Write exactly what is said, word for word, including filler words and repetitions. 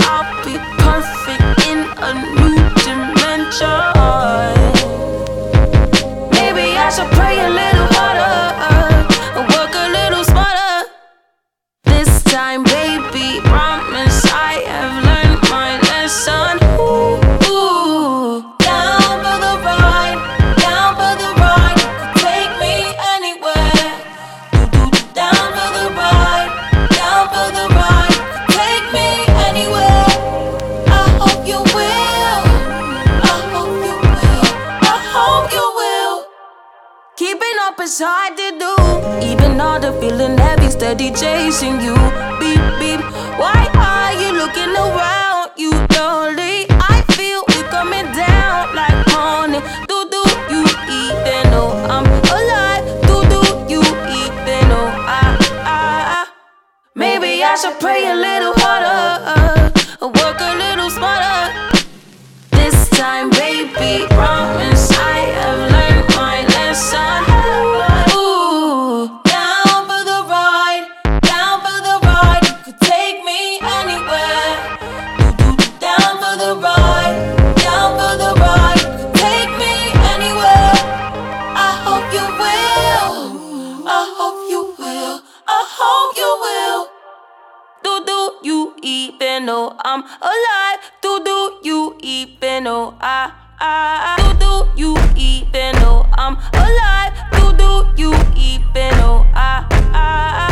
I'll be perfect in a new dimension. Maybe I should pray a little harder, work a little smarter. This time, baby, promise I have learned my lesson. Ooh, ooh. Down for the ride, down for the ride. Take me anywhere. Do do down for the ride, down for the ride. Take me anywhere. I hope you will. I hope you will. I hope you will. Keeping up is hard to do. Even harder, feeling heavy, steady chasing you. Beep, beep. Why are you looking around? You lonely. I feel you coming down like honey. Do do you even know I'm alive? Do do you even know I, I, I maybe I should pray a little harder, work a little smarter. This time, baby, promise I have learned my lesson. Ooh, down for the ride, down for the ride. You could take me anywhere. Do do down for the ride, down for the ride. You could take me anywhere. I hope you will. I hope you will. I hope you will. Do do you even know I'm alive? Do do you even know I, I, I do do you even know I'm alive? Do do you even know I, I, I